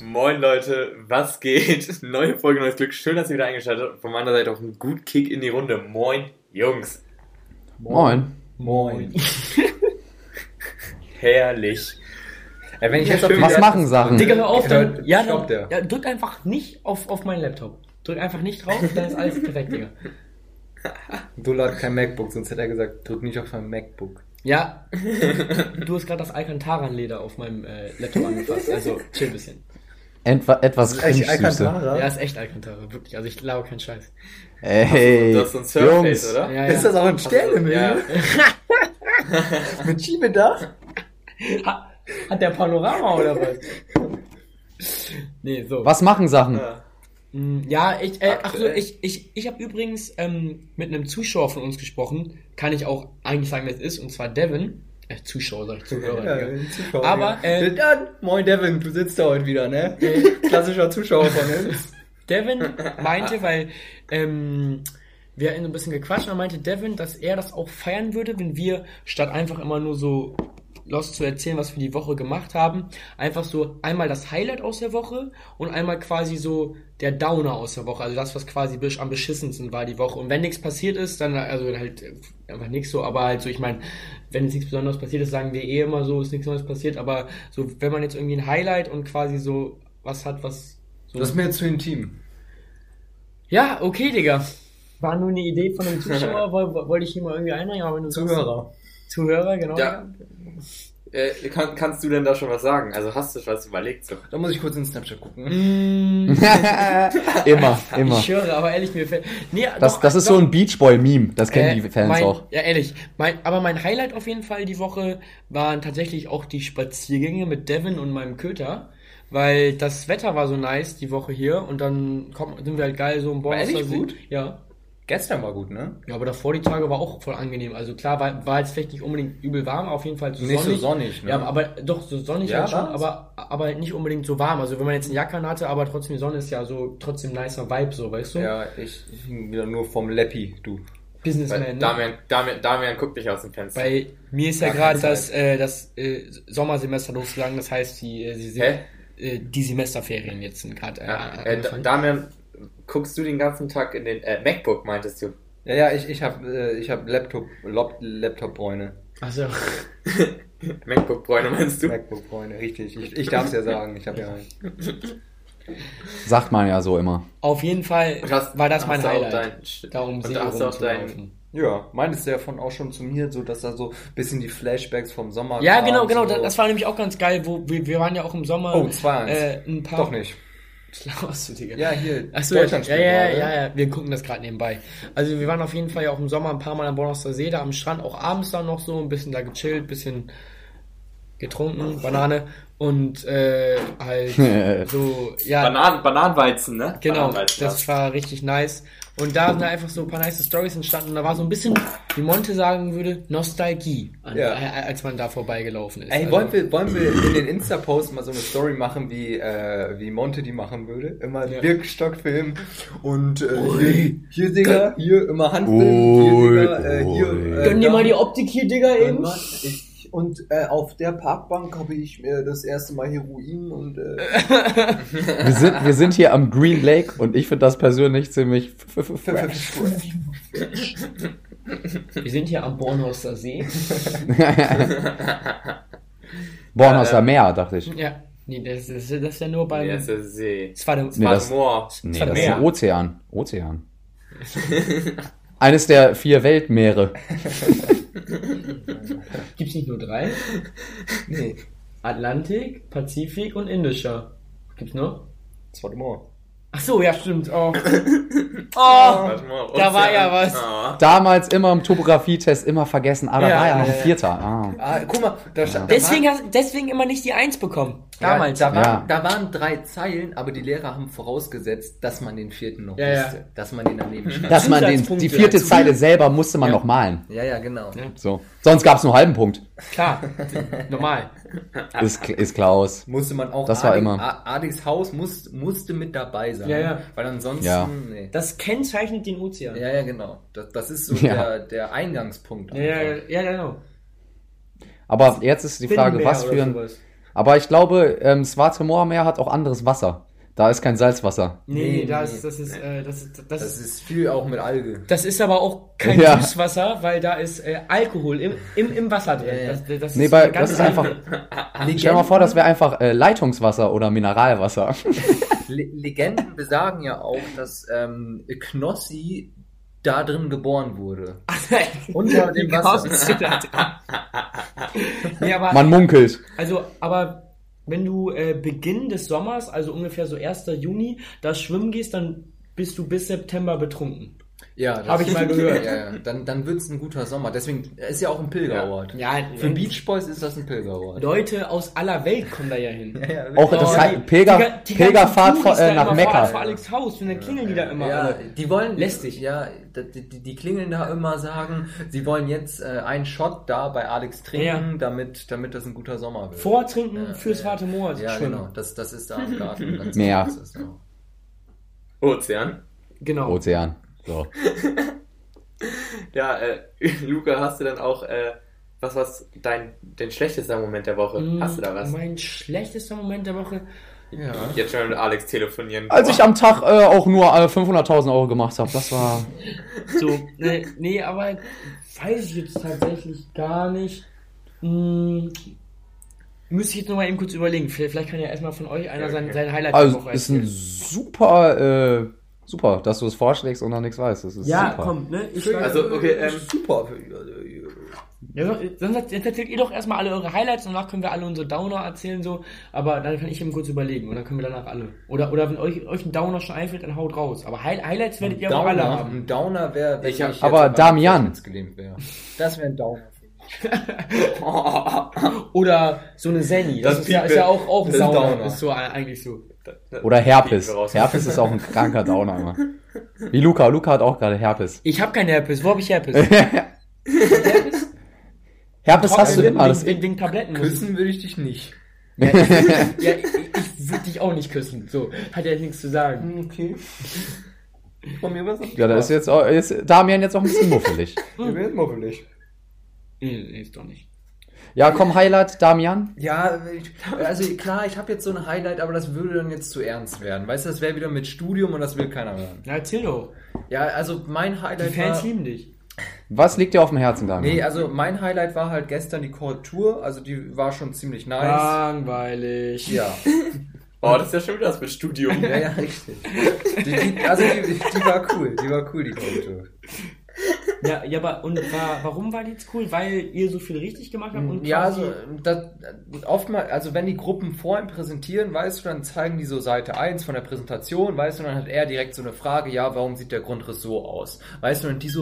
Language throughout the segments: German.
Moin Leute, was geht? Neue Folge, neues Glück. Schön, dass ihr wieder eingeschaltet habt. Von meiner Seite auch ein gut Kick in die Runde. Moin, Jungs. Moin. Moin. Herrlich. Wenn ich Ja, jetzt auf schön, Was ja. machen Sachen? Digga, hör auf, dann, stoppt der. ja, drück einfach nicht auf meinen Laptop. Drück einfach nicht drauf, dann ist alles perfekt, Digga. Dula hat kein MacBook, sonst hätte er gesagt, drück nicht auf mein MacBook. Ja, du hast gerade das Alcantara-Leder auf meinem Laptop angefasst, also chill ein bisschen. Etwas cringe süße. Ja, ist echt Alcantara, wirklich, also ich glaube kein Scheiß. Ey, Das ist so ein Surface, Jungs. oder? Ja, Ist das auch ein Sternenhimmel? Ja. Mit Schiebedach? Hat der Panorama oder was? Nee, so. Was machen Sachen? Ja, ich Aktuell. habe übrigens mit einem Zuschauer von uns gesprochen, kann ich auch eigentlich sagen, wer es ist, und zwar Devin. Zuschauer, sag ich, Zuhörer. Ja, Digga. ein Zuschauer. Aber, Dann, moin Devin, du sitzt da heute wieder, ne? Klassischer Zuschauer von uns. Devin meinte, weil wir hatten so ein bisschen gequatscht, und er meinte Devin, dass er das auch feiern würde, wenn wir statt einfach immer nur so los zu erzählen, was wir die Woche gemacht haben, einfach so einmal das Highlight aus der Woche und einmal quasi so der Downer aus der Woche, also das, was quasi am beschissensten war die Woche. Und wenn nichts passiert ist, dann also halt einfach nichts so, aber halt so, ich meine, wenn jetzt nichts Besonderes passiert ist, sagen wir eh immer so, ist nichts Neues passiert, aber so, wenn man jetzt irgendwie ein Highlight und quasi so was hat, was so... Das ist mir jetzt zu intim. Ja, okay, Digga. War nur eine Idee von einem Zuschauer, wollte ich hier mal irgendwie einbringen, aber wenn du Zuhörer. Zuhörer, genau. Ja. Kannst du denn da schon was sagen? Also hast du was überlegt? So? Da muss ich kurz in Snapchat gucken. Immer. Ich schwöre, aber ehrlich, mir fällt... Nee, Das ist so ein Beach Boy-Meme, das kennen die Fans auch. Ja, ehrlich. Aber mein Highlight auf jeden Fall die Woche waren tatsächlich auch die Spaziergänge mit Devin und meinem Köter, weil das Wetter war so nice die Woche hier und dann sind wir halt geil so im Bornholmer ehrlich See. gut? Ja. Gestern war gut, ne? Ja, aber davor die Tage war auch voll angenehm. Also klar, war jetzt vielleicht nicht unbedingt übel warm, aber auf jeden Fall Nicht so sonnig, ne? Ja, aber doch, so sonnig Ja, halt schon, war's? aber halt nicht unbedingt so warm. Also wenn man jetzt eine Jacke hatte, aber trotzdem die Sonne ist ja so trotzdem nicer Vibe, so, weißt du? Ja, ich hing wieder nur vom Leppi, du. Businessman, Weil ne? Damian guckt dich aus dem Fenster. Bei mir ist ja Gar gerade keine das Sommersemester losgegangen, das heißt, die Semesterferien jetzt sind gerade angefangen. Damian, guckst du den ganzen Tag in den MacBook, meintest du? Ja, ich hab Laptop-Bräune. Achso. MacBook-Bräune meinst du? MacBook-Bräune, richtig. Ich darf's ja sagen, ich habe ja einen. Sagt man ja so immer. Auf jeden Fall war das mein Highlight. Da um und See da hast du auch rumzulaufen. Ja, meintest du ja von auch schon zu mir, so dass da so ein bisschen die Flashbacks vom Sommer Ja, kamen, genau, so. das war nämlich auch ganz geil, wo wir waren ja auch im Sommer. Oh, 2-1. Ein paar. Doch nicht. Klaus, du, Digga. Ja, hier, Achso, Deutschland spielt gerade. ja, wir gucken das gerade nebenbei. Also wir waren auf jeden Fall ja auch im Sommer ein paar Mal am Bornholmer See, da am Strand, auch abends dann noch so, ein bisschen da gechillt, bisschen getrunken, Banane und halt so, ja. Bananenweizen, ne? Genau, Bananenweizen, das war richtig nice. Und da sind einfach so ein paar nice Stories entstanden. Und da war so ein bisschen, wie Monte sagen würde, Nostalgie, als man da vorbeigelaufen ist. Ey, Also, wollen wir in den Insta-Post mal so eine Story machen, wie Monte die machen würde? Immer Birkenstock-Film und hier, Digga, hier immer Handfilm, hier, Digga, hier. Gönn dir mal die Optik hier, Digga, eben. Und auf der Parkbank habe ich mir das erste Mal Heroin und Wir sind hier am Green Lake und ich finde das persönlich ziemlich fresh. Wir sind hier am Bornholmer See. Bornholmer Meer, dachte ich. Ja, nee, das ist ja nur beim... Nee, das ist See. Das war der... Nee, das Moor. Nee, das ist Meer. ein Ozean. Eines der 4 Weltmeere. Gibt's nicht nur 3? nee, Atlantik, Pazifik und Indischer. Gibt's noch? das war Moor. Ach so, ja, stimmt. Oh, Warte mal, da war ja Ozean. was. Ah. Damals immer im Topografietest immer vergessen. Da Ja, war ja noch ja, ein ja. 4. Ah. Guck mal, da stand Deswegen immer nicht die 1 bekommen. Damals. Da waren 3 Zeilen, aber die Lehrer haben vorausgesetzt, dass man den 4. noch Ja, ja. wusste. Dass man den daneben schreibt. Dass man die Zusatzpunkte 4. dazu. Zeile selber musste man noch malen. Ja, genau. Ja. So. Sonst gab es nur halben Punkt. Klar, normal. Ist Klaus. Musste man auch, Das war immer. Adis Haus musste mit dabei sein. Ja, ja. Weil ansonsten, Ja. nee. Das kennzeichnet den Ozean. Ja, genau. Das ist so Ja. der Eingangspunkt. Ja, einfach. ja, genau. Aber jetzt ist die Frage, Binnenmeer was oder für ein... sowas. Aber ich glaube, Schwarze Moormeer hat auch anderes Wasser. Da ist kein Salzwasser. Nee, Nee, das nee. Das ist viel auch mit Alge. Das ist aber auch kein Ja. Süßwasser, weil da ist Alkohol im Wasser drin. Ja, ja. Das Nee, so eine das ganz ist einfach... Stell dir mal vor, das wäre einfach Leitungswasser oder Mineralwasser. Legenden besagen ja auch, dass Knossi da drin geboren wurde. Unter dem Wie Wasser. kommst du da dran? Nee, aber, Man munkelt. aber wenn du Beginn des Sommers, also ungefähr so 1. Juni, da schwimmen gehst, dann bist du bis September betrunken. Ja, Hab ich mal gehört. Ja. Dann wird es ein guter Sommer. Deswegen ist ja auch ein Pilgerort. Ja, Für Beach Boys ist das ein Pilgerort. Leute aus aller Welt kommen da ja hin. Ja, Auch das Oh, heißt die Pilgerfahrt ganzen Touris da nach immer Mekka. vor Alex Haus, und dann klingeln die da immer Ja, alle. die wollen Lästig. Ja, die klingeln da immer, sagen, sie wollen jetzt einen Shot da bei Alex trinken, damit das ein guter Sommer wird. Vortrinken fürs Warte Moor. Ja, schwimmen. genau. Das ist da am Garten. Ganz Meer. ist das, ja. Ozean. Genau. Ozean. So. Ja, Luca, hast du dann auch, was dein schlechtester Moment der Woche? Hast du da was? Mein schlechtester Moment der Woche. Ja. Jetzt schon mit Alex telefonieren. Als ich am Tag auch nur 500.000 Euro gemacht habe, das war... So, nee, aber weiß ich jetzt tatsächlich gar nicht. Müsste ich jetzt noch mal eben kurz überlegen. Vielleicht kann ja erstmal von euch einer sein Highlight der Also, Woche ist ein erzählen. super, dass du es vorschlägst und noch nichts weißt. Das ist Ja, super. komm, ne? Also, okay, Super. Ja, sonst erzählt ihr doch erstmal alle eure Highlights und danach können wir alle unsere Downer erzählen, so. Aber dann kann ich eben kurz überlegen und dann können wir danach alle. Oder wenn euch ein Downer schon einfällt, dann haut raus. Aber Highlights werdet ihr auch alle haben. Ein Downer wäre, wenn Ich hab- jetzt aber an meinem Damian. Festnetz gelähmt wäre. Das wäre ein Downer. Oder so eine Zenny. Das ist ja auch ein Das ist ein Downer. Downer. Ist so eigentlich so. Oder Herpes. Piepen wir raus. Herpes ist auch ein kranker Downer immer. Wie Luca. Luca hat auch gerade Herpes. Ich habe keinen Herpes. Wo habe ich Herpes? Herpes hast du immer. Das Wegen Tabletten. Küssen würde ich dich nicht. Ja, ich würde dich auch nicht küssen. So, hat ja nichts zu sagen. Okay. Von mir was? ja, da ist jetzt auch, ist Damian jetzt auch ein bisschen muffelig. Ich bin jetzt muffelig. Nee, ist doch nicht. Ja, komm, Highlight, Damian. Ja, also klar, ich habe jetzt so ein Highlight, aber das würde dann jetzt zu ernst werden. Weißt du, das wäre wieder mit Studium und das will keiner hören. Na, erzähl doch. Ja, also mein Die Highlight Fans war... lieben dich. Was liegt dir auf dem Herzen, Damian? Nee, also mein Highlight war halt gestern die Korrektur, also die war schon ziemlich nice. Langweilig. Ja. Oh, das ist ja schon wieder das mit Studium. Ja, richtig. Die war cool, die Korrektur. Ja, aber warum war die jetzt cool? Weil ihr so viel richtig gemacht habt und Ja, quasi- also oftmals, also wenn die Gruppen vor ihm präsentieren, weißt du, dann zeigen die so Seite 1 von der Präsentation, weißt du, dann hat er direkt so eine Frage, ja, warum sieht der Grundriss so aus? Weißt du, und die so,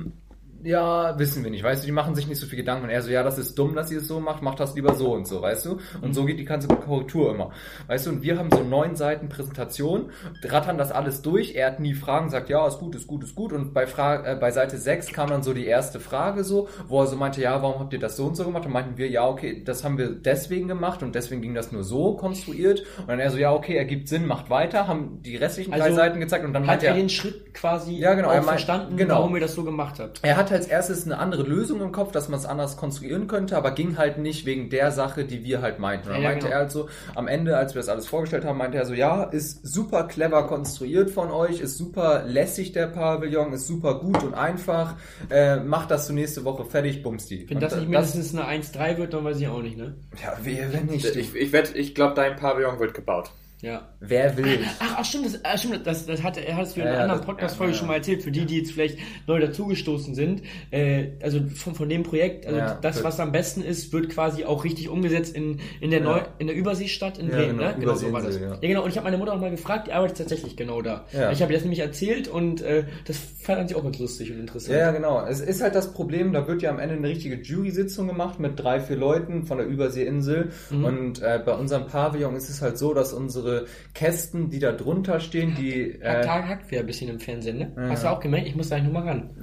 ja, wissen wir nicht, weißt du, die machen sich nicht so viel Gedanken und er so, ja, das ist dumm, dass ihr es so macht, macht das lieber so und so, weißt du? Und so geht die ganze Korrektur immer, weißt du, und wir haben so 9 Seiten Präsentation, rattern das alles durch, er hat nie Fragen, sagt, ja, ist gut und bei Seite 6 kam dann so die erste Frage so, wo er so meinte, ja, warum habt ihr das so und so gemacht? Und meinten wir, ja, okay, das haben wir deswegen gemacht und deswegen ging das nur so konstruiert und dann er so, ja, okay, ergibt Sinn, macht weiter, haben die restlichen 3 Also Seiten gezeigt und dann hat meinte er den Schritt quasi Ja, genau, auch er meint- verstanden, genau. warum ihr das so gemacht habt. Er hat als erstes eine andere Lösung im Kopf, dass man es anders konstruieren könnte, aber ging halt nicht wegen der Sache, die wir halt meinten. Und dann Ja, meinte genau. er halt so, am Ende, als wir das alles vorgestellt haben, meinte er so, ja, ist super clever konstruiert von euch, ist super lässig der Pavillon, ist super gut und einfach, macht das zur nächste Woche fertig, bumsti. Wenn das nicht mindestens eine 1,3 wird, dann weiß ich auch nicht, ne? Ja, wer nicht? Ich glaube, dein Pavillon wird gebaut. Ja. Wer will? Ach stimmt, das hattest du in einer Ja, anderen das- Podcast-Folge schon mal erzählt, für die jetzt vielleicht neu dazugestoßen sind. Also von dem Projekt, also Ja, das, gut. was am besten ist, wird quasi auch richtig umgesetzt in der Überseestadt in Ja, Bremen, genau, ne? Genau so war das. Überseeinsel, Ja, genau, und ich habe meine Mutter auch mal gefragt, die arbeitet tatsächlich genau da. Ja. Ich habe ihr das nämlich erzählt und das fand sie auch ganz lustig und interessant. Ja, genau. Es ist halt das Problem, da wird ja am Ende eine richtige Jury-Sitzung gemacht mit 3-4 Leuten von der Überseeinsel. Und bei unserem Pavillon ist es halt so, dass unsere Kästen, die da drunter stehen, die... Hackt wieder ein bisschen im Fernsehen, ne? Hast du auch gemerkt? Ich muss da eigentlich nochmal ran.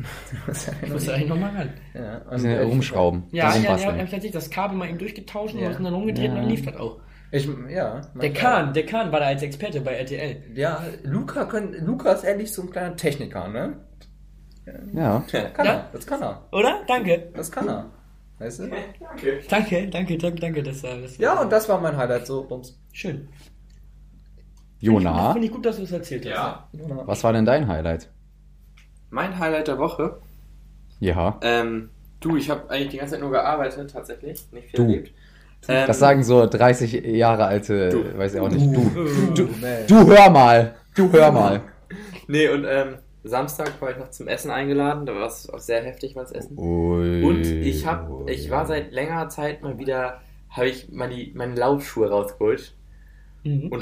Ja, und Bisschen rumschrauben. Ja, bisschen hab basteln. ich tatsächlich das Kabel mal eben durchgetauscht und Ja. dann rumgedreht und dann lief das auch. Der Kahn war da als Experte bei RTL. Ja, Luca ist ehrlich so ein kleiner Techniker, ne? Ja. Kann Ja? er, das kann er. Oder? Danke. Das kann er. Weißt du? Okay. Danke. Das Ja, und das war mein Highlight, so, bums. schön. Jona, Finde ich gut, dass du es erzählt hast. Ja. was war denn dein Highlight? Mein Highlight der Woche. Ja. Ich habe eigentlich die ganze Zeit nur gearbeitet, tatsächlich. Nicht viel Du. erlebt. Das sagen so 30 Jahre alte, Du. weiß ich auch nicht. Du Du hör mal. Nee, und Samstag war ich noch zum Essen eingeladen. Da war es auch sehr heftig, was Essen. Ui, Und ich war seit längerer Zeit mal wieder, habe ich mal meine Laufschuhe rausgeholt und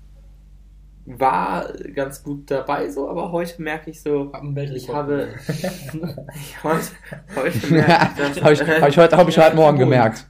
war ganz gut dabei so, aber heute merke ich so, heute merke ich, Hab ich heute Morgen gemerkt.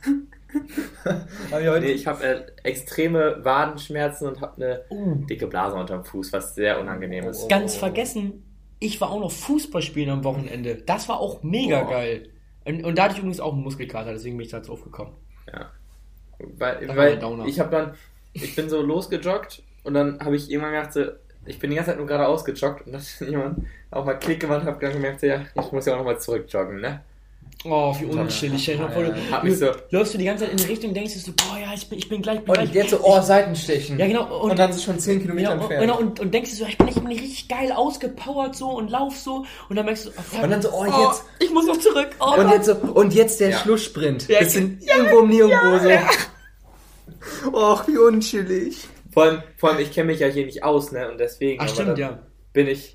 ich habe extreme Wadenschmerzen und habe eine dicke Blase unterm Fuß, was sehr unangenehm ist. Ganz vergessen, ich war auch noch Fußball spielen am Wochenende. Das war auch mega geil. Und da hatte ich übrigens auch einen Muskelkater, deswegen bin ich da drauf gekommen. Ja. Weil ich bin so losgejoggt und dann habe ich irgendwann gedacht, so, ich bin die ganze Zeit nur geradeaus gejoggt und dann hat jemand auch mal Klick gemacht und habe dann gemerkt, so, ja, ich muss ja auch nochmal zurückjoggen, ne? Oh, wie unchillig. Läufst du die ganze Zeit in die Richtung und denkst dir so, boah, ja, ich bin gleich. Und jetzt so, Seitenstechen. Ja, genau. Und dann so schon 10 Kilometer entfernt. Genau, und denkst dir so, ich bin richtig geil ausgepowert so und lauf so und dann merkst du, und dann so, jetzt. Ich muss noch zurück. Und jetzt der Schlusssprint. Das sind irgendwo um nirgendwo so. Ja. Och, wie unchillig. Vor allem, ich kenne mich ja hier nicht aus, ne? Und deswegen. Ach, stimmt, ja. bin ich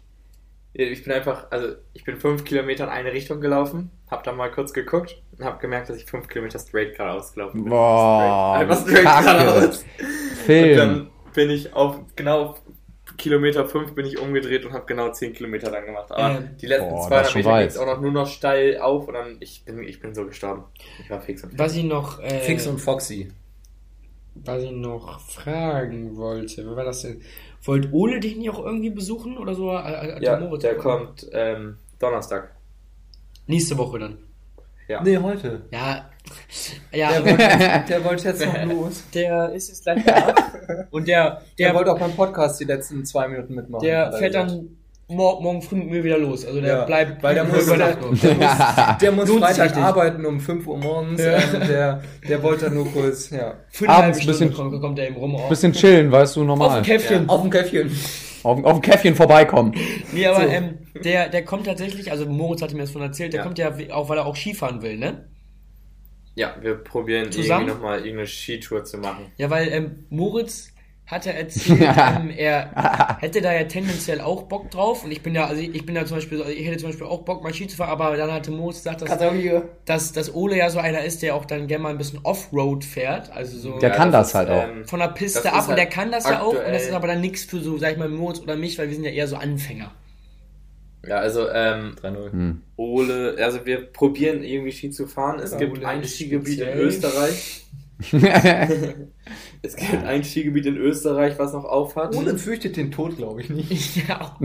bin 5 Kilometer in eine Richtung gelaufen, hab dann mal kurz geguckt und hab gemerkt, dass ich 5 Kilometer straight geradeaus gelaufen bin. Boah, Einfach straight geradeaus. Film. Und dann bin ich auf Kilometer 5 bin ich umgedreht und hab genau 10 Kilometer dann gemacht. Aber die letzten 200 Meter ging es auch noch nur noch steil auf und dann ich bin so gestorben. Ich war fix und Was ich noch Fix und Foxy. Was ich noch fragen wollte, wer war das denn? Wollt Ole dich nicht auch irgendwie besuchen oder so? Ja, der kommt Donnerstag. Nächste Woche dann. Ja. Nee, heute. Ja. Der wollte jetzt noch los. Der ist jetzt gleich da. Und der wollte auch beim Podcast die letzten 2 Minuten mitmachen. Der fährt dann morgen früh mit mir wieder los. Also der bleibt, weil der muss Freitag arbeiten um 5 Uhr morgens. Der wollte dann nur kurz, abends ein bisschen kommt der eben rum. Bisschen chillen, weißt du, normal. Auf dem Käffchen. Auf dem Käffchen. Auf dem Käffchen vorbeikommen. Nee, aber der kommt tatsächlich, also Moritz hatte mir das von erzählt, der kommt ja auch, weil er auch Skifahren will, ne? Ja, wir probieren irgendwie nochmal irgendeine Skitour zu machen. Ja, weil Moritz hat er erzählt, er hätte da ja tendenziell auch Bock drauf und ich hätte zum Beispiel auch Bock mal Ski zu fahren, aber dann hatte Moritz gesagt, dass Ole ja so einer ist, der auch dann gerne mal ein bisschen Offroad fährt, also so. Der kann das halt auch. Von der Piste ab und der kann das ja auch und das ist aber dann nichts für so, sag ich mal, Moritz oder mich, weil wir sind ja eher so Anfänger. Ja, also 3-0. Ole, also wir probieren irgendwie Ski zu fahren. Es gibt ein Skigebiet in Österreich. Es gibt ein Skigebiet in Österreich, was noch aufhat. Ole fürchtet den Tod, glaube ich nicht. Ja.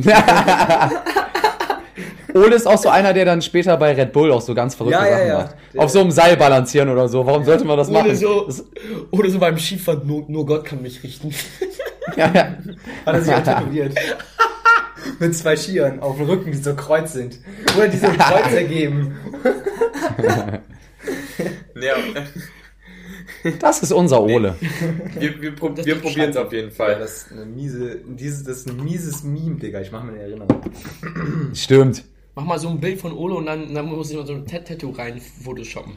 Ole ist auch so einer, der dann später bei Red Bull auch so ganz verrückte Sachen macht. Auf so einem Seil balancieren oder so. Warum sollte man das machen? Oder so beim Skifahren, nur Gott kann mich richten. Hat er sich auch tätowiert. Mit 2 Skiern auf dem Rücken, die so kreuz sind. Oder die so ein Kreuz ergeben. Das ist unser Ole. Wir probieren es auf jeden Fall. Ja, das ist ein mieses Meme, Digga. Ich mache mir eine Erinnerung. Stimmt. Mach mal so ein Bild von Ole und dann muss ich noch so ein Tattoo rein photoshoppen.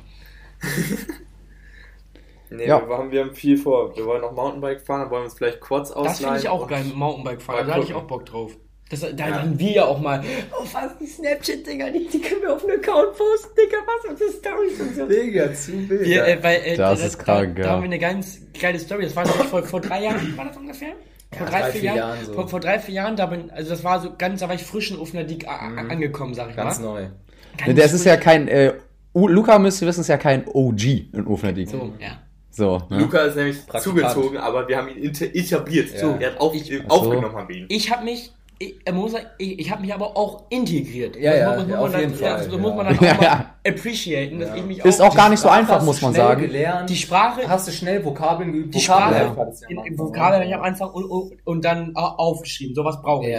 Nee, wir haben viel vor. Wir wollen noch Mountainbike fahren, dann wollen wir uns vielleicht Quads ausleihen. Das finde ich auch geil mit Mountainbike fahren. Da hatte ich auch Bock drauf. Da hatten wir ja auch mal, was die Snapchat-Dinger, die können wir auf einen Account posten, Digga, was unsere Storys und so. Digga, zu wild. Das ist krank, Da haben wir eine ganz geile Story, das war vor 3 Jahren, war das ungefähr? Vor 3-4 Jahren. So. Vor 3-4 Jahren, da war ich frisch in Ufnerdiek angekommen, sag ich ganz mal. Neu. Das ist ja kein, Luca müsste wissen, ist ja kein OG in Ufnerdiek. So, ja. So, ne? Luca ist nämlich zugezogen, aber wir haben ihn etabliert. Ja. So, er hat aufgenommen haben wir ihn. Ich habe mich aber auch integriert. Auf jeden Fall. Das muss man dann auch mal appreciaten. Dass ich mich auch ist auch gar nicht so einfach, muss man sagen. Gelernt, die Sprache. Hast du schnell Vokabeln geübt? Die Sprache. Vokabeln habe ich am Anfang und dann aufgeschrieben. Sowas brauche ich.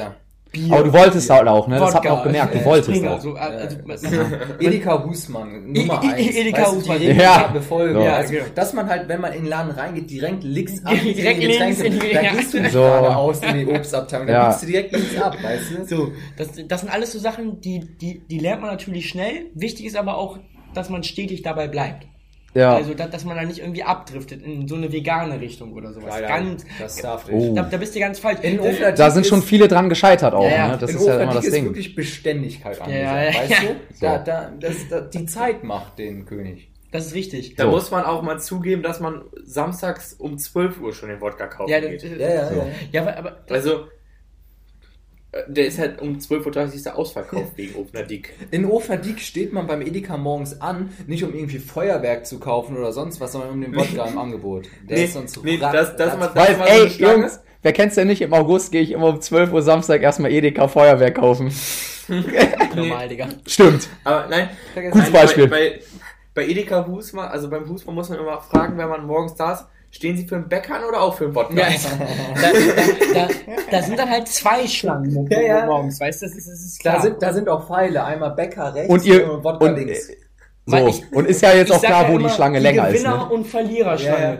Bier. Aber du wolltest halt auch, ne? Das hat man auch Wodka, gemerkt, du wolltest Springer, auch. so, Edeka Husmann, Nummer 1. Edeka Husmann. Ja. Befolgen. Ja, Also, genau. dass man halt, wenn man in den Laden reingeht, direkt links ab, Direkt links in die- da gehst du nicht So. geradeaus in die Obstabteilung, da Ja. biegst du direkt links ab, weißt du? So, das sind alles so Sachen, die lernt man natürlich schnell. Wichtig ist aber auch, dass man stetig dabei bleibt. Ja. Also, dass man da nicht irgendwie abdriftet in so eine vegane Richtung oder sowas. Das darf nicht. Oh. Da bist du ganz falsch. In Ofnadik Da sind schon viele dran gescheitert auch, Ja, ne? Das in ist ja immer Ofnadik das ist Ding. wirklich Beständigkeit angesagt, Ja. weißt du? Die Zeit macht den König. Das ist richtig. Da muss man auch mal zugeben, dass man samstags um 12 Uhr schon den Wodka kaufen Ja, geht. Ja, aber Also, der ist halt um 12.30 Uhr ausverkauft wegen Ofnadik. In Ofnadik steht man beim Edeka morgens an, nicht um irgendwie Feuerwerk zu kaufen oder sonst was, sondern um den Wodka im Angebot. Der ist sonst das Weil, mal ey, so eine Schlange. Jungs, wer kennt's denn nicht? Im August gehe ich immer um 12 Uhr Samstag erstmal Edeka Feuerwerk kaufen. normal, Digga. Stimmt. Aber nein, Gutes Beispiel. Bei Edeka Husmann, also beim Husmann muss man immer fragen, wenn man morgens da ist, stehen sie für einen Bäcker an oder auch für einen Wodka? Ja, da sind dann halt zwei Schlangen morgens, weißt du, das ist klar. Da sind auch Pfeile, einmal Bäcker rechts Und ihr, Wodka und, links. so. Und ist ja jetzt auch sag klar, ja wo die immer, Schlange länger ist, Gewinner- ne? und Verliererschlange.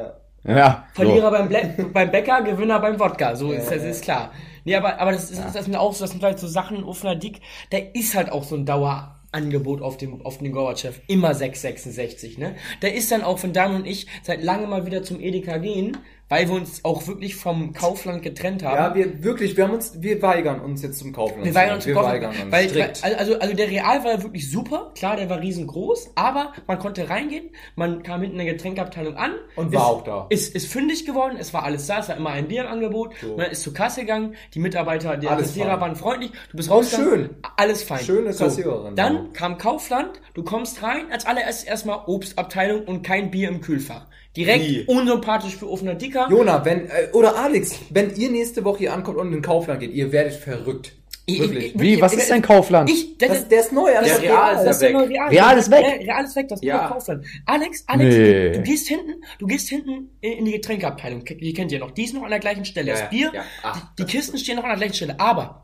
Ja. Verlierer beim Bäcker, Gewinner beim Wodka. So ist das ist klar. Nee, aber das sind auch so, das sind halt so Sachen, Ofnadik, da ist halt auch so ein Dauerangebot auf den Gorbatschow. Immer 6,66, ne? Da ist dann auch, wenn Dan und ich seit langem mal wieder zum Edeka gehen, weil wir uns auch wirklich vom Kaufland getrennt haben. Ja, wir weigern uns jetzt zum Kaufland. Wir weigern uns zum Kaufland. Weil, strikt. also der Real war wirklich super. Klar, der war riesengroß, aber man konnte reingehen, man kam hinten in der Getränkeabteilung an. Und war auch da. Ist fündig geworden, es war alles da, es war immer ein Bier im Angebot. So. Man ist zur Kasse gegangen, die Mitarbeiter, die Kassierer waren freundlich, du bist rausgegangen. Schön. Alles fein. Schöne Kassiererin. Dann kam Kaufland, du kommst rein, als allererstes erstmal Obstabteilung und kein Bier im Kühlfach. Direkt unsympathisch für offener Dicker. Jona, oder Alex, wenn ihr nächste Woche hier ankommt und in den Kaufland geht, ihr werdet verrückt. Wirklich. Wie? Was ist denn Kaufland? Der ist neu. Der Real ist weg. Real ist weg. Real ist weg, das ist Ja. nur Kaufland. Alex, Nee. du gehst hinten in die Getränkeabteilung. Die kennt ihr noch. Die ist noch an der gleichen Stelle. Das Ja, Bier, ja. Ach, die Kisten stehen noch an der gleichen Stelle.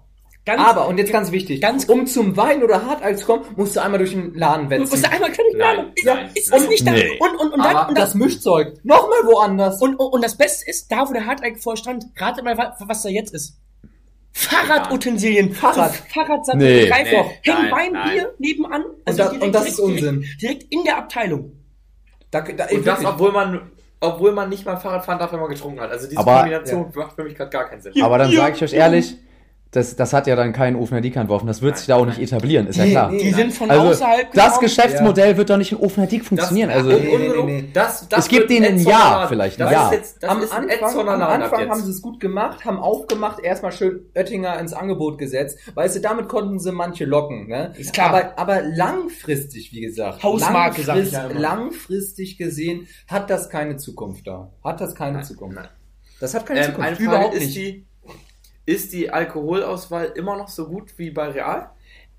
Und jetzt ganz wichtig, ganz- um zum Wein oder Hartalk zu kommen, musst du einmal durch den Laden du musst wetzen. da einmal können Nein, nein, ist nein. nicht da. Nee. Und Aber dann, das Mischzeug, nochmal woanders. und das Beste ist, da wo der Hartalk vorstand, ratet mal, was da jetzt ist. Fahrradutensilien. Fahrradsattel, Nee. Greifrohr. Nee, Hängen nein, Weinbier nebenan. Und das ist Unsinn. Direkt in der Abteilung. Und das, obwohl man nicht mal Fahrrad fahren darf, wenn man getrunken hat. Also diese Aber- Kombination macht für mich gerade gar keinen Sinn. Aber dann sage ich euch ehrlich, das hat ja dann keinen Ofnadik entworfen. Das wird sich da auch nicht etablieren, ist ja klar. Die sind von Also, außerhalb das gekommen. Geschäftsmodell wird doch nicht in Ofnadik funktionieren. Also, Nee. Es gibt denen ein Jahr vielleicht, ein Jahr. Am ist ein Anfang Laden haben sie es gut gemacht, haben aufgemacht, erstmal schön Oettinger ins Angebot gesetzt. Weißt du, damit konnten sie manche locken, ne? Ist klar. Aber langfristig, wie gesagt. Hausmarke, sag ich ja immer. Langfristig gesehen hat das keine Zukunft da. Zukunft. Nein. Das hat keine Zukunft. Eine Frage, Überhaupt nicht. Ist die Alkoholauswahl immer noch so gut wie bei Real?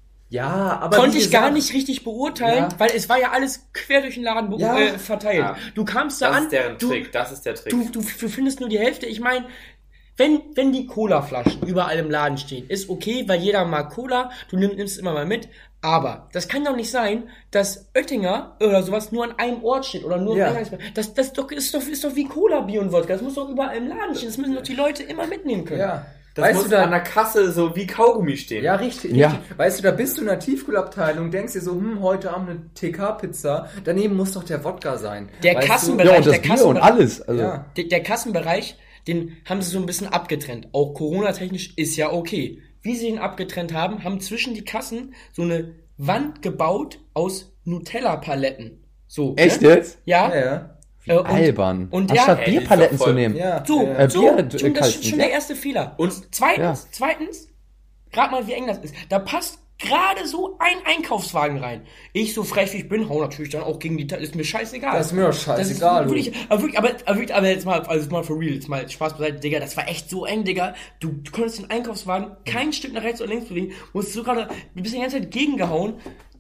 Ja, aber Konnte wie ich gar gesagt, nicht richtig beurteilen, Ja. weil es war ja alles quer durch den Laden verteilt. Ja. Du kamst da Das an, ist deren Trick, das ist der Trick. du findest nur die Hälfte. Ich meine, wenn die Colaflaschen überall im Laden stehen, ist okay, weil jeder mag Cola, du nimmst immer mal mit. Aber das kann doch nicht sein, dass Oettinger oder sowas nur an einem Ort steht oder nur Ja. an einem. Das ist doch wie Cola, Bier und Wodka. Das muss doch überall im Laden stehen. Das müssen doch die Leute immer mitnehmen können. Ja. Das Weißt muss du da an der Kasse so wie Kaugummi stehen. Ja, richtig. Ja. Weißt du, da bist du in der Tiefkühlabteilung, denkst dir so, heute Abend eine TK-Pizza, daneben muss doch der Wodka sein. Der Weißt du? Kassenbereich, ja, und das der Bier und alles. Also, Ja. Der Kassenbereich, den haben sie so ein bisschen abgetrennt. Auch Corona-technisch ist ja okay. Wie sie ihn abgetrennt haben zwischen die Kassen so eine Wand gebaut aus Nutella-Paletten. So. Echt ne? jetzt? Ja. Ja. Und- albern. und Anstatt ja, ey, Bierpaletten ist doch zu voll- nehmen. Ja. So, ja. so, Bier- das ist kalten, schon ja. der erste Fehler. Und Zweitens, gerade mal wie eng das ist, da passt gerade so ein Einkaufswagen rein. Ich, so frech wie ich bin, hau natürlich dann auch gegen die ist mir scheißegal. Das ist mir doch scheißegal, Das ist wirklich, aber jetzt mal for real, jetzt mal Spaß beiseite, Digga, das war echt so eng, Digga. Du konntest den Einkaufswagen kein Stück nach rechts oder links bewegen, musst so gerade, du bist die ganze Zeit gegengehauen.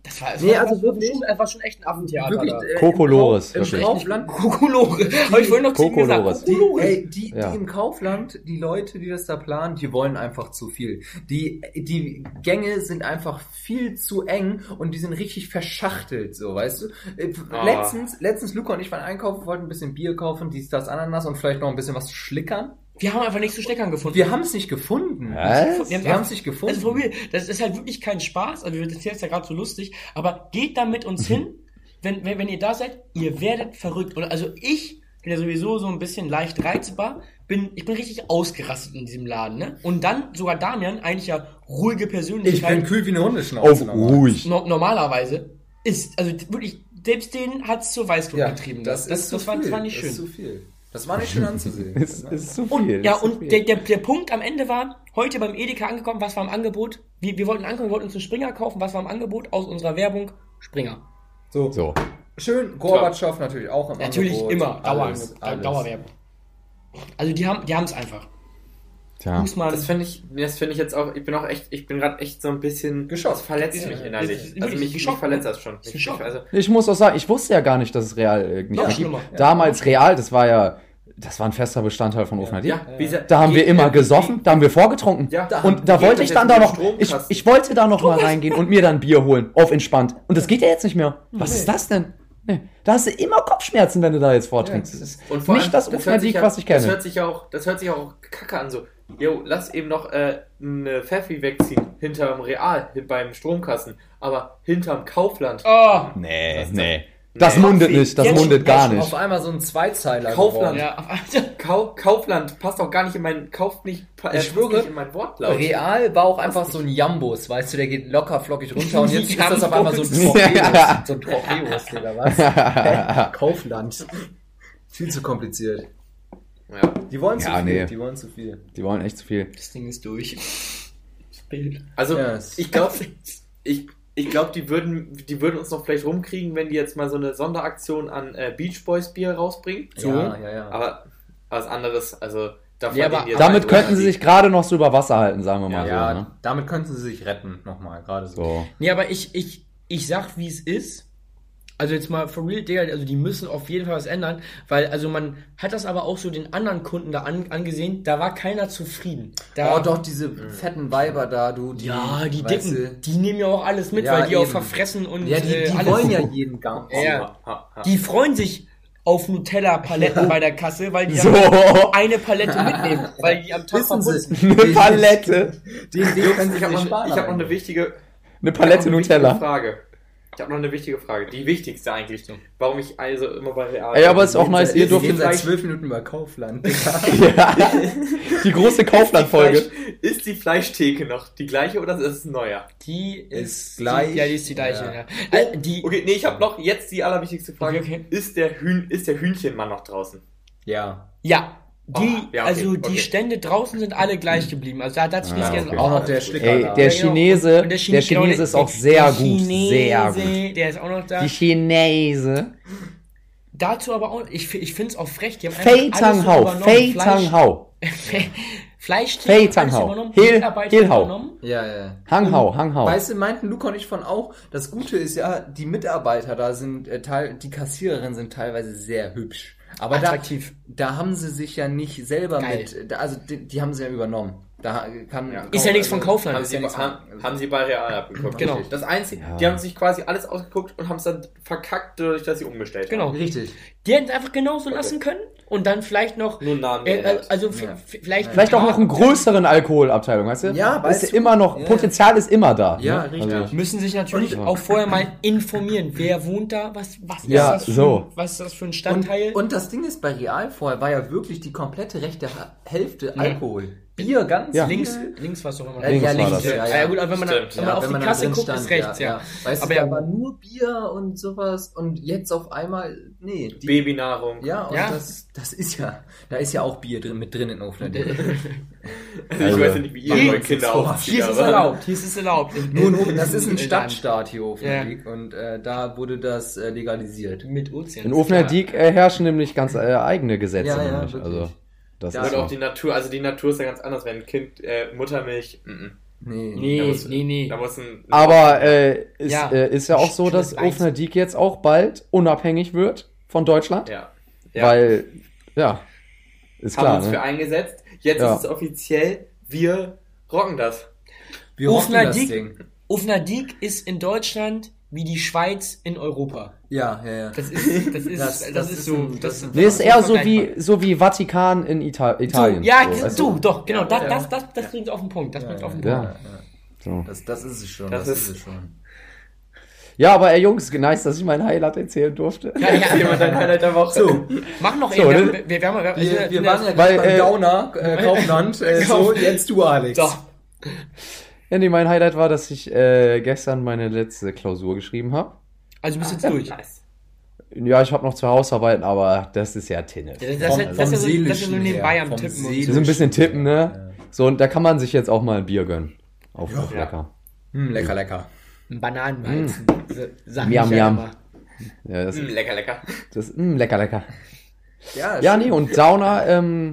Das war schon echt ein Affentheater. Wirklich, Kokolores. Im Kaufland. Kokolores. Habe ich vorhin noch zu gesagt. Die im Kaufland, die Leute, die das da planen, die wollen einfach zu viel. Die Gänge sind einfach viel zu eng und die sind richtig verschachtelt, so, weißt du? Letztens Luca und ich waren einkaufen, wollten ein bisschen Bier kaufen, dies, das, Ananas und vielleicht noch ein bisschen was zu schlickern. Wir haben einfach nichts zu Schleckern gefunden. Wir haben es nicht gefunden. Was? Wir haben es nicht gefunden. Also, das ist halt wirklich kein Spaß. Also, das ist jetzt ja gerade so lustig. Aber geht da mit uns hin, wenn ihr da seid, ihr werdet verrückt. Und also, ich bin ja sowieso so ein bisschen leicht reizbar. Ich bin richtig ausgerastet in diesem Laden, ne? Und dann sogar Damian, eigentlich ja ruhige Persönlichkeit. Ich bin kühl wie eine Hundeschnauze. Ruhig. Normalerweise ist, also wirklich, selbst den hat's zur Weißglut getrieben. Das war nicht schön. Das ist zu viel. Das war nicht schön anzusehen. Es ist zu viel. Der Punkt am Ende war, heute beim Edeka angekommen, was war im Angebot? Wir wollten ankommen, wir wollten uns einen Springer kaufen, was war im Angebot? Aus unserer Werbung, Springer. So. Schön, Gorbatschow natürlich auch im natürlich Angebot. Immer, alles. Dauerwerbung. Also die haben es einfach. Tja. Das finde ich jetzt auch, ich bin gerade echt so ein bisschen geschockt. Verletzt mich innerlich. Also mich verletzt das schon. Ich muss auch sagen, ich wusste ja gar nicht, dass es Real nicht mehr gibt. Damals Real, das war ein fester Bestandteil von Ofener Diek. Da haben wir immer gesoffen, da haben wir vorgetrunken. Ja, und da wollte ich dann da noch, ich wollte da noch mal reingehen und mir dann Bier holen, auf entspannt. Und das geht ja jetzt nicht mehr. Was ist das denn? Nee, da hast du immer Kopfschmerzen, wenn du da jetzt vortrinkst. Das ist und nicht das Ofener Diek, was ich kenne. Das hört sich auch kacke an, so. Jo, lass eben noch eine Pfeffi wegziehen hinterm Real, beim Stromkassen, aber hinterm Kaufland. Oh. Nee. Das mundet nicht, das mundet gar nicht. Auf einmal so ein Zweizeiler. Kaufland. Kaufland passt auch gar nicht in mein ich schwöre, in mein Wortlaut. Real war auch einfach so ein Jambus, weißt du, der geht locker flockig runter und jetzt ist das auf einmal so ein Trophäus. So ein Trophäus, Digga, was? Kaufland. Viel zu kompliziert. Ja. Die wollen zu viel. Die wollen zu viel. Die wollen echt zu viel. Das Ding ist durch. Das Bild. Also, ich glaube, die würden uns noch vielleicht rumkriegen, wenn die jetzt mal so eine Sonderaktion an Beach Boys Bier rausbringen. Ja. Aber was anderes, also damit könnten sie sich gerade noch so über Wasser halten, sagen wir mal so. Ja, ne? Damit könnten sie sich retten, nochmal, gerade so. Nee, aber ich sag, wie es ist. Also jetzt mal for real, Digga, also die müssen auf jeden Fall was ändern, weil, also man hat das aber auch so den anderen Kunden da angesehen, da war keiner zufrieden. Doch, diese fetten Weiber da, die Dicken, die nehmen ja auch alles mit, weil die auch verfressen und die alles. Wollen ja jeden Gang. Die freuen sich auf Nutella-Paletten bei der Kasse, weil die dann eine Palette mitnehmen, weil die am Tag verputzt. Eine Palette. Ich habe noch eine wichtige... Eine Palette Nutella. Ich habe noch eine wichtige Frage. Die wichtigste eigentlich. Warum ich also immer bei Real... Ey, aber ist auch nice. Ihr durftet seit 12 Minuten über Kaufland. Ja. Die große Kaufland-Folge. Ist die Fleischtheke noch die gleiche oder ist es neuer? Die ist gleich. Ja, die ist die gleiche. Ja. Okay, ich habe noch jetzt die allerwichtigste Frage. Okay. Ist der Hühnchenmann noch draußen? Ja. Die Stände draußen sind alle gleich geblieben. Also da hat sich nichts geändert. Auch noch der Schlicker. Der Chinese ist auch sehr gut. Sehr gut. Der ist auch noch da. Die Chinese. Dazu aber auch, ich finde es auch frech. Die haben Fei Tang Hao. Fleischtheke übernommen. Ja. Hang Hao. Weißt du, meinten Luca und ich von auch, das Gute ist ja, die Mitarbeiter da sind, die Kassiererinnen sind teilweise sehr hübsch. Aber attraktiv. Da haben sie sich ja nicht selber die haben sie ja übernommen. Ist ja nichts von Kaufland. Haben sie bei Real abgeguckt. Genau. Das Einzige, die haben sich quasi alles ausgeguckt und haben es dann verkackt, dadurch, dass sie umgestellt haben. Genau. Richtig. Die hätten es einfach genauso lassen können und dann vielleicht noch... Nur Namen. Vielleicht auch noch einen größeren Alkoholabteilung, weißt du? Ja, ist immer noch, Potenzial ist immer da. Ja, ne? richtig. Also, müssen sich natürlich auch vorher mal informieren, wer wohnt da, was ist das für ein Stadtteil. Und das Ding ist, bei Real vorher war ja wirklich die komplette rechte Hälfte Alkohol. Bier ganz links war es doch immer. Links. Ja, gut, aber wenn man auf die Kasse guckt, ist rechts, ja. Weißt du, da war nur Bier und sowas und jetzt auf einmal, Babynahrung. Ja, und das ist ja, da ist ja auch Bier mit drin in Ofener Diek. Ich weiß ja nicht, wie ihr eure Kinder aufzieht. Hier ist es erlaubt. Das ist ein Stadtstaat hier, Ofener Diek, und da wurde das legalisiert. Mit Ozean. In Ofener Diek herrschen nämlich ganz eigene Gesetze. Ja, also, das ist auch die Natur, also die Natur ist ja ganz anders, wenn ein Kind Muttermilch, Nee. Aber ist ja auch so, dass Ofner Dijk jetzt auch bald unabhängig wird von Deutschland. Ja. Weil, ist klar. Haben uns für eingesetzt. Jetzt ist es offiziell, wir rocken das. Wir rocken das Ding. Ofner Dijk ist in Deutschland wie die Schweiz in Europa. Ja. Das ist so. Das ist eher so wie Vatikan in Italien. Genau. Das bringt auf den Punkt. Ja. So. Das ist es schon. Das ist es schon. Ja, aber Jungs, nice, dass ich mein Highlight erzählen durfte. Ja, jemand dein Highlight der Woche. So, mach noch wir waren ja beim Gauner, Kaufland, jetzt du, Alex. So. Ja, nee, mein Highlight war, dass ich gestern meine letzte Klausur geschrieben habe. Also bist du jetzt durch? Nice. Ja, ich habe noch 2 Hausarbeiten, aber das ist ja Tinne. Das ist nur nebenbei am Tippen. So ein bisschen tippen, ne? Ja. So, und da kann man sich jetzt auch mal ein Bier gönnen. Auf lecker. Lecker. Ein Bananenweizen. Miam. Ja, lecker. Lecker. Ja, nee, und Downer,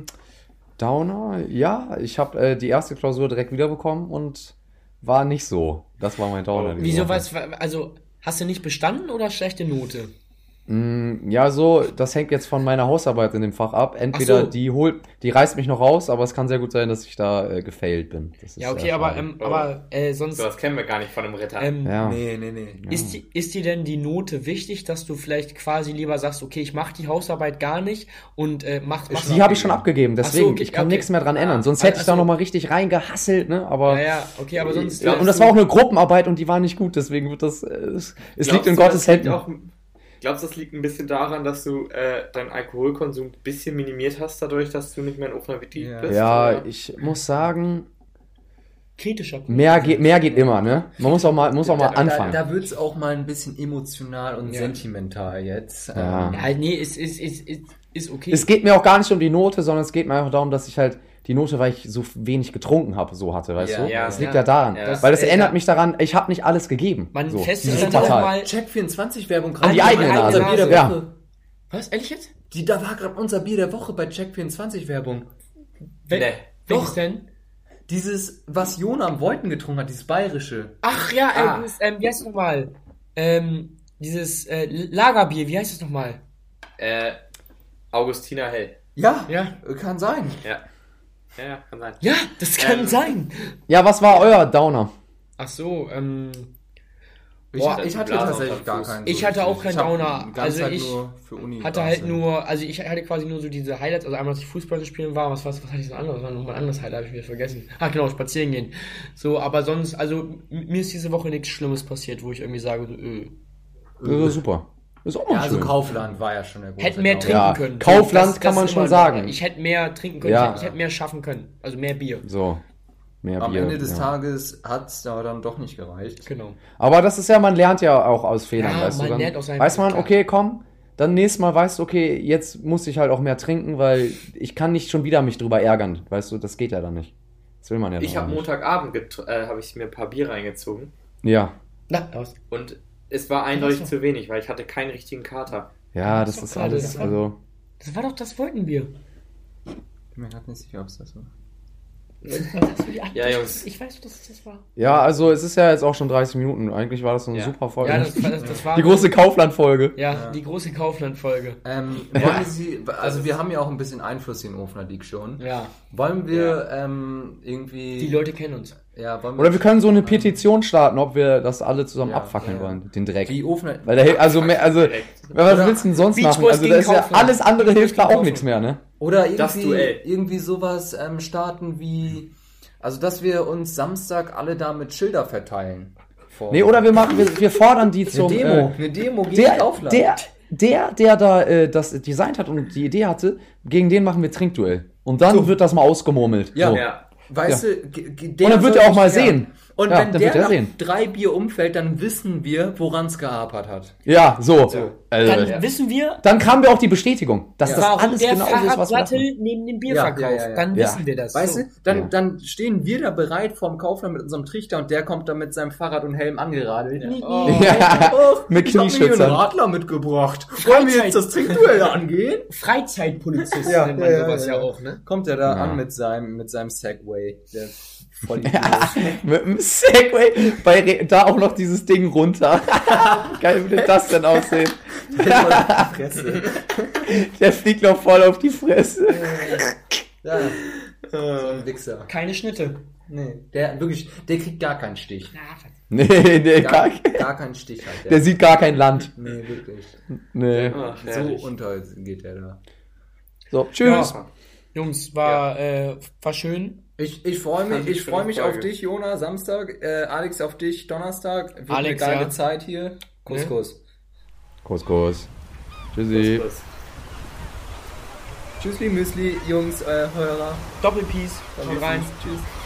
ich habe die erste Klausur direkt wiederbekommen und war nicht so. Das war mein Downer. Wieso, also hast du nicht bestanden oder schlechte Note? Ja, das hängt jetzt von meiner Hausarbeit in dem Fach ab. Entweder die reißt mich noch raus, aber es kann sehr gut sein, dass ich da gefailt bin. Das ist aber sonst... So, das kennen wir gar nicht von einem Ritter. Nee. Ist dir denn die Note wichtig, dass du vielleicht quasi lieber sagst, okay, ich mache die Hausarbeit gar nicht und mach die habe ich schon abgegeben, deswegen, ich kann nichts mehr dran ändern. Sonst hätte ich da nochmal richtig reingehasselt, ne? Aber, okay, aber sonst... Und das war auch eine Gruppenarbeit und die war nicht gut, deswegen wird das... Es liegt in Gottes Händen. Glaubst du, das liegt ein bisschen daran, dass du deinen Alkoholkonsum ein bisschen minimiert hast, dadurch, dass du nicht mehr in Ofner Dijk bist? Ja, oder? Ich muss sagen, kritischer. Mehr geht immer, ne? Man muss auch mal anfangen. Da wird es auch mal ein bisschen emotional und sentimental jetzt. Ist okay. Es geht mir auch gar nicht um die Note, sondern es geht mir einfach darum, dass ich halt die Note, weil ich so wenig getrunken habe, so hatte, weißt du? Das liegt ja daran. Ja. Weil das erinnert mich daran, ich habe nicht alles gegeben. Man festigt dann auch mal Check24-Werbung gerade. Die eigene Nase. Bier der Woche. Was? Ehrlich jetzt? Da war gerade unser Bier der Woche bei Check24-Werbung. Welches denn? Dieses, was Jona am Voiten getrunken hat, dieses bayerische. Ach ja, wie heißt es nochmal? Dieses Lagerbier, wie heißt es nochmal? Augustiner Hell. Ja, kann sein. Ja, kann sein. Ja, das kann sein. Ja, was war euer Downer? Ach so, ich hatte tatsächlich gar keinen. Ich hatte auch keinen Downer. Also ich hatte halt nur, ich hatte quasi nur so diese Highlights. Also einmal, dass ich Fußball zu spielen war. Was hatte ich so anderes? Das war noch mal ein anderes Highlight, habe ich wieder vergessen. Genau, spazieren gehen. So, aber sonst, also mir ist diese Woche nichts Schlimmes passiert, wo ich irgendwie sage, super. Ist auch mal schön. Also Kaufland war ja schon eine gute Hätte mehr trinken können. Kaufland kann man schon sagen. Ich hätte mehr trinken können. Ja. Ich hätte mehr schaffen können. Also mehr Bier. So. Mehr Am Bier. Ende des Tages hat es da dann doch nicht gereicht. Genau. Aber das ist ja, man lernt ja auch aus Fehlern, weißt du. Dann lernt aus seinen weiß man, okay, komm, dann nächstes Mal weißt du, okay, jetzt muss ich halt auch mehr trinken, weil ich kann nicht schon wieder mich drüber ärgern. Weißt du, das geht ja dann nicht. Das will man ja Ich habe Montagabend habe ich mir ein paar Bier reingezogen. Ja. Und es war eindeutig zu wenig, weil ich hatte keinen richtigen Kater. Ja, das ist alles, also... Das war doch das Voitenbier. Ich bin mir gerade nicht sicher, ob es das war. Ja, Jungs. Ich weiß, dass das war. Ja, also es ist ja jetzt auch schon 30 Minuten. Eigentlich war das eine super Folge. Ja, das war die große Kaufland-Folge. Ja, die große Kaufland-Folge. Wir haben ja auch ein bisschen Einfluss in Ofner Dijk schon. Ja. Wollen wir irgendwie... Die Leute kennen uns. Ja, oder wir können so eine Petition starten, ob wir das alle zusammen abfackeln wollen, den Dreck. Die Ofner... Weil was willst du denn sonst machen? Also da ist ja alles andere hilft da auch nichts mehr, ne? Oder irgendwie sowas starten wie... Also, dass wir uns Samstag alle da mit Schilder verteilen. Nee, oder wir fordern die zum... Eine Demo gegen Kaufland. Der da das designt hat und die Idee hatte, gegen den machen wir Trinkduell. Und dann wird das mal ausgemurmelt. Ja, so. Weißt du, und dann wird er auch mal sehen. Und wenn der nach 3 Bier umfällt, dann wissen wir, woran es gehapert hat. Ja, so. Dann wissen wir... Dann haben wir auch die Bestätigung, dass das alles der genau so ist, was wir Sattel neben dem Bierverkauf. Dann wissen wir das. Weißt du, dann stehen wir da bereit vorm Kaufland mit unserem Trichter und der kommt dann mit seinem Fahrrad und Helm angeradelt. Mit Knieschützern. Ich hab mir einen Radler mitgebracht. Wollen wir jetzt das Trinkduell angehen? Freizeitpolizist nennt man sowas ja auch, ne? Kommt er da an mit seinem Segway. Der Voll mit dem Segway. Da auch noch dieses Ding runter. Geil würde das denn aussehen? Der fliegt noch voll auf die Fresse. Ja. So ein Wichser. Keine Schnitte. Nee, der kriegt gar keinen Stich. Nee, gar keinen Stich halt. Der sieht gar kein Land. Nee, wirklich. Nee. Ach, so unter geht der da. So, tschüss. Ja. Jungs, war schön. Ich freue mich auf dich, Jona, Samstag. Alex auf dich, Donnerstag. Wird Alex, eine geile Zeit hier. Kuss. Tschüssi. Tschüssli, Müsli, Jungs, Hörer. Doppelpeace. Schaut rein. Tschüss.